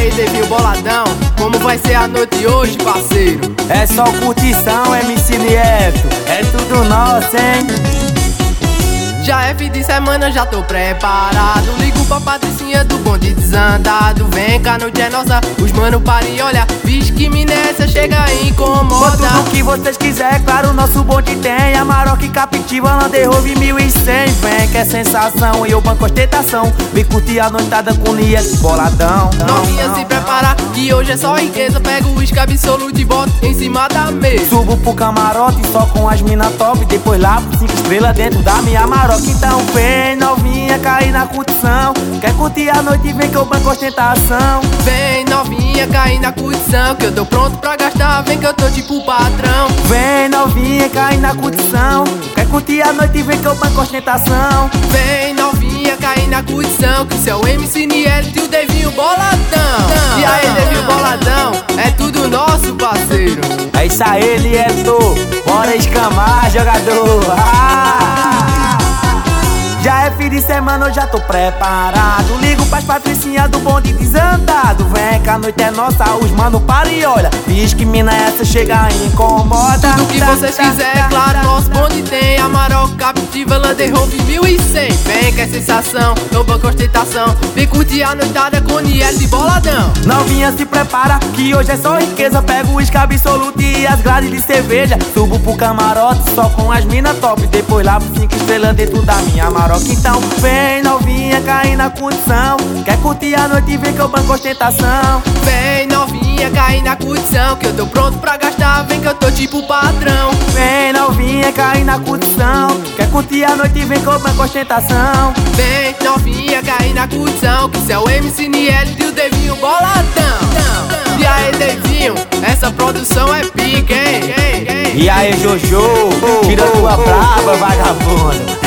aí, Devinho boladão, como vai ser a noite hoje, parceiro? É só curtição, MC Nieto, é tudo nosso, hein? Já é fim de semana, já tô preparado. Ligo pra Patricinha do bonde desandado. Vem cá, a noite é nossa, os mano para e olha. Vixe que minessa, chega e incomoda. Por tudo que vocês quiser, claro, nosso bonde tem Amarok, Captiva, Land Rover 1100. Vem que é sensação e eu banco ostentação. Vem curtir a noitada com Nieto boladão. Novinha se prepara, que hoje é só riqueza. Pega o uísque absoluto e bota em cima da mesa. Subo pro camarote só com as mina top. Depois lá pro 5 estrelas dentro da minha Amarok. Então vem novinha, cair na curtição. Quer curtir a noite, vem que eu banco ostentação. Vem novinha, cair na curtição, que eu tô pronto pra gastar, vem que eu tô tipo patrão. Vem novinha, cair na curtição. Quer curtir a noite, vem que eu banco ostentação. Vem novinha, cair na curtição, que seu MC Nieto e o Devinho boladão. E aí, Devinho boladão, é tudo nosso, parceiro. É isso aí, Nieto, bora escamar, jogador. Já é fim de semana, eu já tô preparado. Ligo pras Patricinha do bonde desandado. Vem que a noite é nossa, os mano para e olha. Diz que mina essa chega e incomoda. Tudo que vocês quiserem, claro, nosso bonde tem Amarok, Captiva, Land Rover 1100. Vem que é sensação, eu banco ostentação. Vem curtir a noitada com Nieto e boladão. Novinha se prepara, que hoje é só riqueza. Pego o uísque absoluto e as grades de cerveja. Subo pro camarote só com as mina top. Depois lá pro 5 estrelas dentro da minha Amarok. Então vem novinha, cair na curtição. Quer curtir a noite, vem que eu banco ostentação. Vem novinha, cair na curtição, que eu tô pronto pra gastar, vem que eu tô tipo patrão. Vem novinha, cair na curtição. Quer curtir a noite, vem que eu banco ostentação. Vem novinha, cair na curtição, que seu MC Nieto e o Devinho boladão. E aí, Devinho, essa produção é pica, hein? E aí, Jojo, tira tua braba, vagabundo.